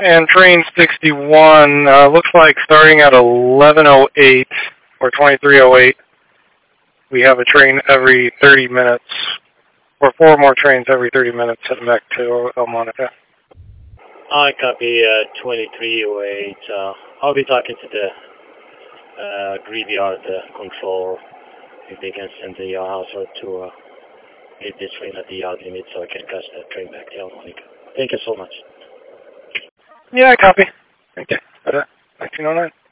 And train 61, looks like starting at 11:08 or 23:08, we have a train every 30 minutes, or 4 more trains every 30 minutes heading back to El Monica. I copy 2308. I'll be talking to the graveyard control if they can send the household to hit this train at the yard limit so I can catch that train back to El Monica. Thank you so much. Yeah, I copy. Thank you. 1909.